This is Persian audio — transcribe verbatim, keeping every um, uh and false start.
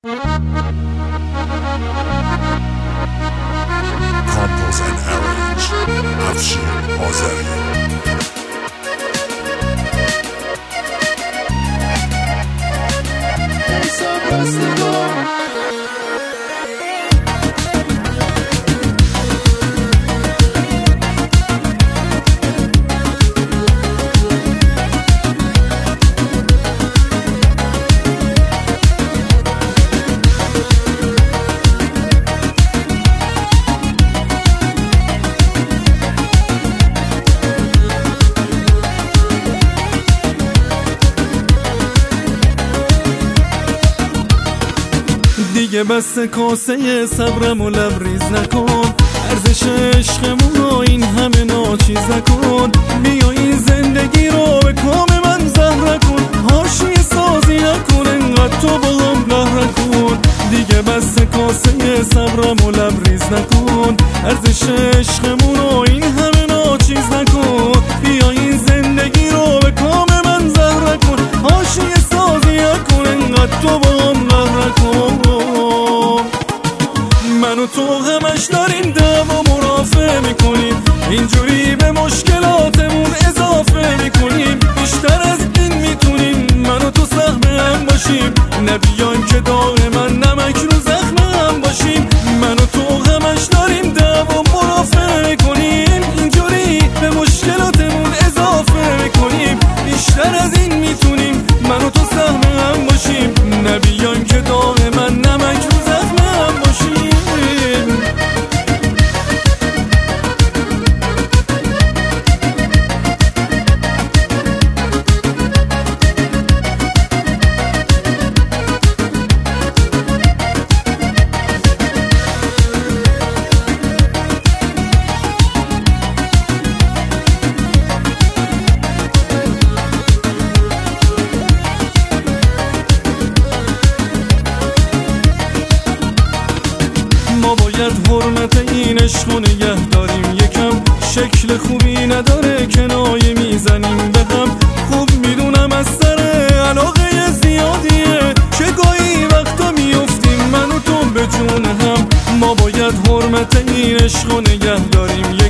Compose and arrange افشین آذری. دیگه بس کاسه صبرم و لبریز نکن، ارزش عشقمون رو این همه ناچیز نکن. بیا این زندگی رو به کام من زهر کن، حاشیه سازی نکن، انقدر تو با هم قهر کن. دیگه بس کاسه صبرم و لبریز نکن، ارزش عشقمون رو این همه ناچیز نکن. بیا این زندگی رو به کام من زهر کن، حاشیه سازی نکن، انقدر تو با هم قهر کن. من و تو همش داریم دعوا مرافعه میکنیم، اینجوری به مشکلاتمون اضافه میکنیم. بیشتر از این میتونیم من و تو سهم هم باشیم، نبیایم که دائما نمک رو زخم هم باشیم. من و تو همش داریم دعوا مرافعه میکنیم، اینجوری به مشکلاتمون اضافه میکنیم. بیشتر از این میتونیم من و تو سهم هم باشیم، نبیایم که دائما نمک رو زخم هم باشیم. ما باید حرمت این عشق رو نگه داریم، یکم شکل خوبی نداره کنایه میزنیم به هم. خوب میدونم از سر علاقه زیادیه که گاهی وقتا میفتیم من و تو به جون هم. ما باید حرمت این عشق رو نگه داریم،